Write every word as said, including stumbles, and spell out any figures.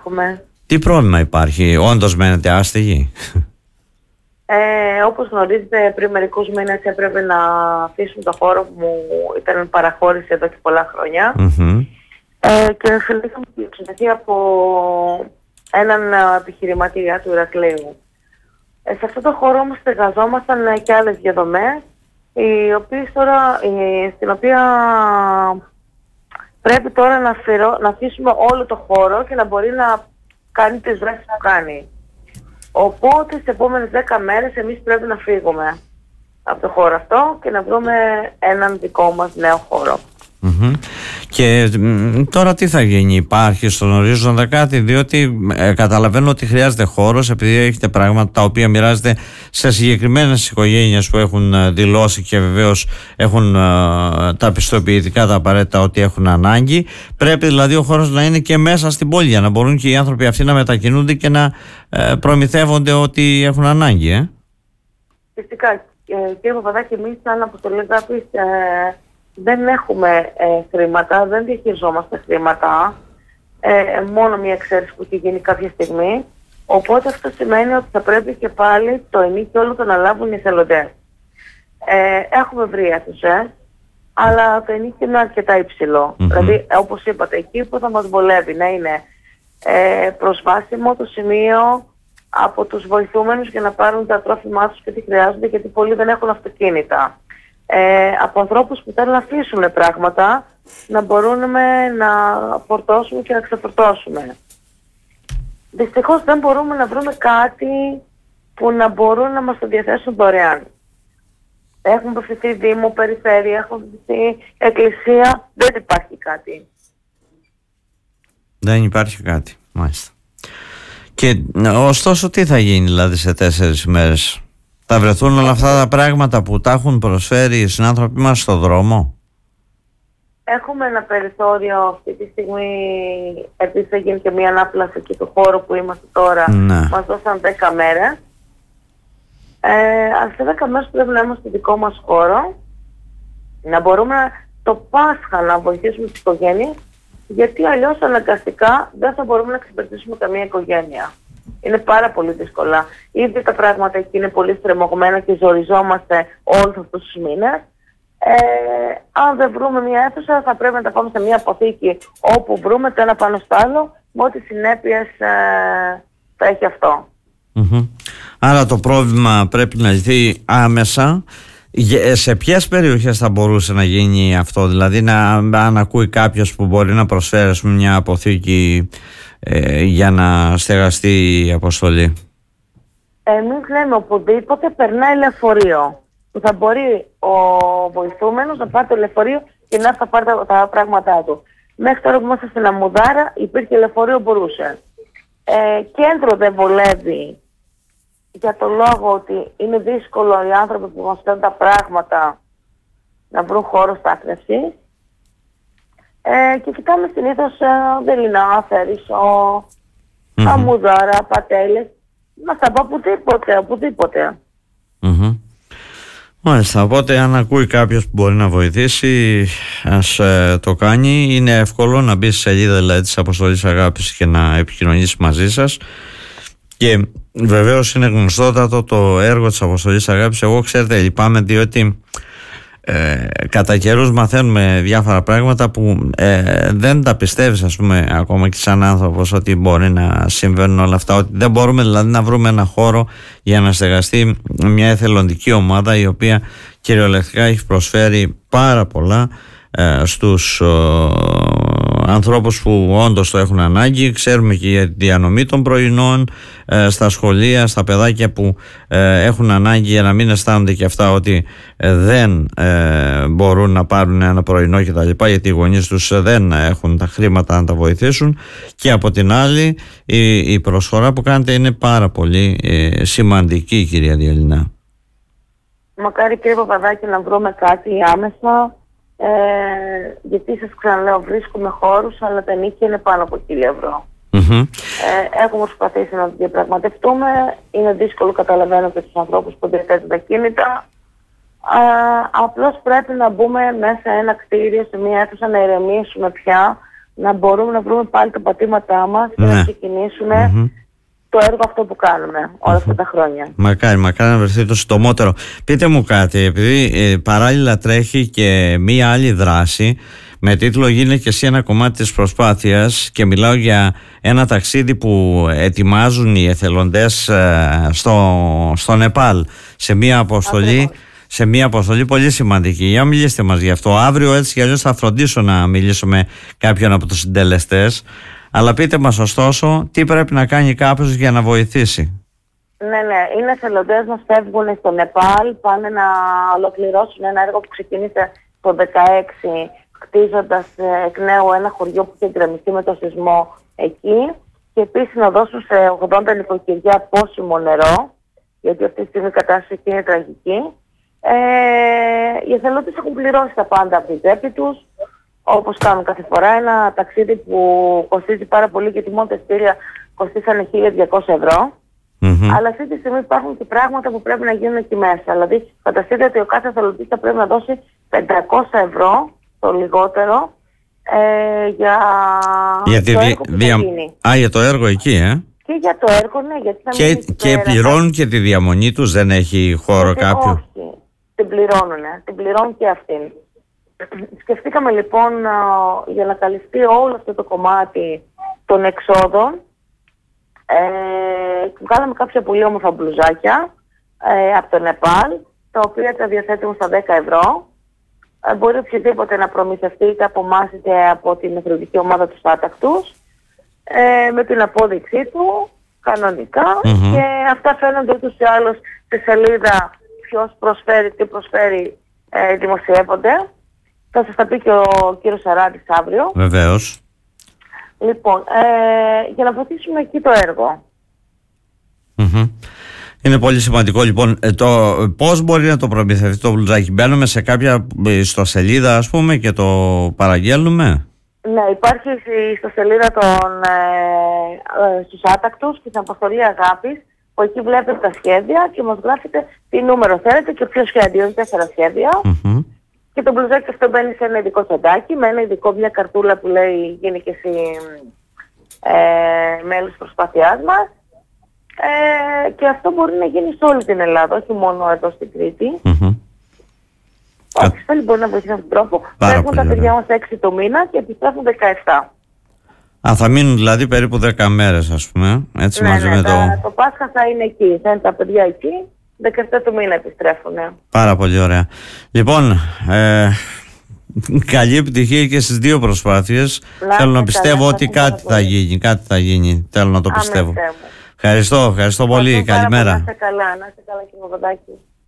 έχουμε. Τι πρόβλημα υπάρχει, όντως μένετε άστεγοι? Ε, όπως γνωρίζετε, πριν μερικούς μήνες έπρεπε να αφήσουμε το χώρο που μου ήταν παραχώρηση εδώ και πολλά χρόνια. Mm-hmm. Ε, και φιλήθαμε τη εξοδευτεί από έναν επιχειρηματία του Ηρακλείου. Ε, σε αυτό το χώρο όμως στεγαζόμασταν και άλλες διαδομές, οι οποίες τώρα, ε, στην οποία πρέπει τώρα να, αφαιρώ, να αφήσουμε όλο το χώρο και να μπορεί να κάνει τις δράσεις που κάνει. Οπότε στις επόμενες δέκα μέρες εμείς πρέπει να φύγουμε από το χώρο αυτό και να βρούμε έναν δικό μας νέο χώρο. Mm-hmm. Και τώρα τι θα γίνει, υπάρχει στον ορίζοντα κάτι? Διότι ε, καταλαβαίνω ότι χρειάζεται χώρος, επειδή έχετε πράγματα τα οποία μοιράζετε σε συγκεκριμένες οικογένειες που έχουν δηλώσει και βεβαίως έχουν ε, τα πιστοποιητικά τα απαραίτητα ότι έχουν ανάγκη. Πρέπει δηλαδή ο χώρος να είναι και μέσα στην πόλη, για να μπορούν και οι άνθρωποι αυτοί να μετακινούνται και να ε, προμηθεύονται ότι έχουν ανάγκη. ε. Φυσικά, ε, κύριε Παπαδάκη, εμείς σαν Αποστολή Αγάπης ε, δεν έχουμε ε, χρήματα, δεν διαχειριζόμαστε χρήματα, ε, μόνο μια εξαίρεση που έχει γίνει κάποια στιγμή. Οπότε αυτό σημαίνει ότι θα πρέπει και πάλι το ενίκιο όλο το να λάβουν οι εθελοντές. Ε, έχουμε βρει αίθουσες, αλλά το ενίκιο είναι αρκετά υψηλό. Mm-hmm. Δηλαδή, όπως είπατε, εκεί που θα μας βολεύει να είναι ε, προσβάσιμο το σημείο από τους βοηθούμενους για να πάρουν τα τρόφιμά τους και τι χρειάζονται, γιατί πολλοί δεν έχουν αυτοκίνητα. Ε, από ανθρώπους που θέλουν να αφήσουν πράγματα, να μπορούμε να φορτώσουμε και να ξεφορτώσουμε. Δυστυχώς δεν μπορούμε να βρούμε κάτι που να μπορούν να μας το διαθέσουν δωρεάν. Έχουμε απευθυνθεί Δήμο, Περιφέρεια, έχουμε απευθυνθεί Εκκλησία, δεν υπάρχει κάτι. Δεν υπάρχει κάτι, μάλιστα. Και ωστόσο τι θα γίνει δηλαδή σε τέσσερις μέρες? Θα βρεθούν όλα αυτά τα πράγματα που τα έχουν προσφέρει οι συνάνθρωποι μας στο δρόμο? Έχουμε ένα περιθώριο αυτή τη στιγμή, επίσης θα γίνει και μια ανάπλαση εκεί του χώρου που είμαστε τώρα. Ναι. Μας δώσαν δέκα μέρες. Ε, αλλά σε δέκα μέρες πρέπει να είμαστε στο δικό μας χώρο, να μπορούμε το Πάσχα να βοηθήσουμε τις οικογένειες, γιατί αλλιώς αναγκαστικά δεν θα μπορούμε να εξυπηρετήσουμε καμία οικογένεια. Είναι πάρα πολύ δύσκολα. Ήδη τα πράγματα εκεί είναι πολύ στρεμωγμένα και ζοριζόμαστε όλους αυτούς τους μήνες. Ε, αν δεν βρούμε μια αίθουσα, θα πρέπει να τα πάμε σε μια αποθήκη όπου βρούμε το ένα πάνω στο άλλο, με ό,τι συνέπειες ε, θα έχει αυτό. Mm-hmm. Άρα το πρόβλημα πρέπει να λυθεί άμεσα. Σε ποιες περιοχές θα μπορούσε να γίνει αυτό, δηλαδή να, αν ακούει κάποιος που μπορεί να προσφέρει μια αποθήκη ε, για να στεγαστεί η αποστολή? Εμείς λέμε οπουδήποτε περνάει λεωφορείο, που θα μπορεί ο βοηθούμενος να πάρει το λεωφορείο και να θα πάρει τα, τα πράγματά του. Μέχρι τώρα που είμαστε στην Αμμουδάρα υπήρχε λεωφορείο, μπορούσε. Ε, κέντρο δεν βολεύει, για το λόγο ότι είναι δύσκολο οι άνθρωποι που μας φέρνουν τα πράγματα να βρουν χώρο στάθμευσης. Ε, και κοιτάμε συνήθως ε, Δελινά, Θέρισο, mm-hmm. Αμμουδάρα, Πατέλες. Μας τα πάει οπουδήποτε, οπουδήποτε. Mm-hmm. Μάλιστα, οπότε αν ακούει κάποιος που μπορεί να βοηθήσει, ας ε, το κάνει. Είναι εύκολο να μπει στη σελίδα δηλαδή, της Αποστολής Αγάπης και να επικοινωνήσει μαζί σας. Και βεβαίως είναι γνωστότατο το έργο της Αποστολής Αγάπης. Εγώ ξέρετε λυπάμαι, διότι ε, κατά καιρούς μαθαίνουμε διάφορα πράγματα που ε, δεν τα πιστεύεις, ας πούμε, ακόμα και σαν άνθρωπος, ότι μπορεί να συμβαίνουν όλα αυτά, ότι δεν μπορούμε δηλαδή να βρούμε ένα χώρο για να στεγαστεί μια εθελοντική ομάδα η οποία κυριολεκτικά έχει προσφέρει πάρα πολλά ε, στους ε, ανθρώπους που όντως το έχουν ανάγκη. Ξέρουμε και για τη διανομή των πρωινών ε, στα σχολεία, στα παιδάκια που ε, έχουν ανάγκη, για να μην αισθάνονται και αυτά ότι ε, δεν ε, μπορούν να πάρουν ένα πρωινό κτλ, γιατί οι γονείς τους δεν έχουν τα χρήματα να τα βοηθήσουν. Και από την άλλη η, η προσφορά που κάνετε είναι πάρα πολύ ε, σημαντική, κυρία Διαλυνά. Μακάρι, κύριε Παπαδάκη, να βρούμε κάτι άμεσα. Ε, γιατί σας ξαναλέω, βρίσκουμε χώρους, αλλά τα νίκια είναι πάνω από χίλια ευρώ. Mm-hmm. Ε, έχουμε προσπαθήσει να το διαπραγματευτούμε. Είναι δύσκολο, καταλαβαίνω, και τους ανθρώπους που διαθέτουν τα κίνητα. Ε, απλώς πρέπει να μπούμε μέσα σε ένα κτίριο, σε μια αίθουσα, να ηρεμήσουμε πια, να μπορούμε να βρούμε πάλι τα πατήματά μας και ναι. να ξεκινήσουμε mm-hmm. το έργο αυτό που κάνουμε όλα mm-hmm. αυτά τα χρόνια. Μακάρι, μακάρι να βρεθεί το συντομότερο. Πείτε μου κάτι, επειδή ε, παράλληλα τρέχει και μία άλλη δράση με τίτλο «Γίνε και εσύ ένα κομμάτι της προσπάθειας» και μιλάω για ένα ταξίδι που ετοιμάζουν οι εθελοντές ε, στο, στο Νεπάλ σε μία αποστολή, σε μία αποστολή πολύ σημαντική. Για μιλήστε μας γι' αυτό. Αύριο έτσι κι αλλιώς θα φροντίσω να μιλήσω με κάποιον από τους συντελεστές. Αλλά πείτε μας ωστόσο τι πρέπει να κάνει κάποιος για να βοηθήσει. Ναι, ναι. Είναι εθελοντές μας, φεύγουν στο Νεπάλ, πάνε να ολοκληρώσουν ένα έργο που ξεκίνησε το δεκαέξι, χτίζοντας εκ νέου ένα χωριό που είχε γκρεμιστεί με το σεισμό εκεί, και επίσης να δώσουν σε ογδόντα νοικοκυριά πόσιμο νερό, γιατί αυτή τη στιγμή η κατάσταση είναι τραγική. Ε, οι εθελοντές έχουν πληρώσει τα πάντα από την τσέπη τους, όπως κάνουν κάθε φορά. Ένα ταξίδι που κοστίζει πάρα πολύ, γιατί μόνο τα εισιτήρια κοστίσανε χίλια διακόσια ευρώ. Mm-hmm. Αλλά αυτή τη στιγμή υπάρχουν και πράγματα που πρέπει να γίνουν εκεί μέσα. Δηλαδή, φανταστείτε ότι ο κάθε εθελοντής θα πρέπει να δώσει πεντακόσια ευρώ το λιγότερο ε, για, για το δι... έργο που δια... θα γίνει. Α, για το έργο εκεί, ε? Και για το έργο, ναι, γιατί θα και, και πληρώνουν και τη διαμονή τους, δεν έχει χώρο κάποιο? Όχι, την πληρώνουν, την πληρώνουν και αυτήν. Σκεφτήκαμε λοιπόν για να καλυφθεί όλο αυτό το κομμάτι των εξόδων, ε, βγάλαμε κάποια πολύ όμορφα μπλουζάκια ε, από το Νεπάλ, τα οποία τα διαθέτουμε στα δέκα ευρώ. Ε, μπορεί οποιοδήποτε να προμηθευτεί, είτε από εμάς είτε από την εθελοντική ομάδα του Άτακτους, ε, με την απόδειξή του κανονικά, mm-hmm. και αυτά φαίνονται ούτως ή άλλως στη σελίδα ποιος προσφέρει, τι προσφέρει, ε, δημοσιεύονται. Θα σας τα πει και ο κύριος Σαράντης αύριο. Βεβαίως. Λοιπόν, ε, για να βοηθήσουμε εκεί το έργο. Mm-hmm. Είναι πολύ σημαντικό λοιπόν. Ε, το, πώς μπορεί να το προμηθευτεί το μπλουζάκι? Μπαίνουμε σε κάποια ιστοσελίδα, ας πούμε, και το παραγγέλνουμε? Ναι, υπάρχει η ιστοσελίδα των ε, ε, στους Άτακτους και στην αποστολή Αγάπης, που εκεί βλέπετε τα σχέδια και μας γράφετε τι νούμερο θέλετε και ποιο σχέδιο. Είναι τέσσερα σχέδια. Mm-hmm. Και το μπλουζάκι αυτό μπαίνει σε ένα ειδικό τσαντάκι με ένα ειδικό, μια καρτούλα που λέει «Γίνει και εσύ ε, μέλος της προσπάθειάς μας». Ε, και αυτό μπορεί να γίνει σε όλη την Ελλάδα, όχι μόνο εδώ στην Κρήτη. Mm-hmm. Όσοι θέλει μπορεί να βοηθήσει αυτόν τον τρόπο. Φεύγουν τα παιδιά μας έξι το μήνα και επιστρέφουν δεκαεπτά. Α, θα μείνουν δηλαδή περίπου δέκα μέρες, ας πούμε, έτσι, ναι, μαζί ναι, με τα, το... το Πάσχα θα είναι εκεί, θα είναι τα παιδιά εκεί, δεκαεπτά του μήνα επιστρέφουν. Πάρα πολύ ωραία. Λοιπόν, ε, καλή επιτυχία και στις δύο προσπάθειες. Να, Θέλω να πιστεύω καλά, ότι κάτι θα γίνει, κάτι θα γίνει, θέλω να το πιστεύω. Ευχαριστώ, ευχαριστώ πολύ, καλημέρα. Να είστε καλά, να είστε καλά κύριε Παπαδάκη.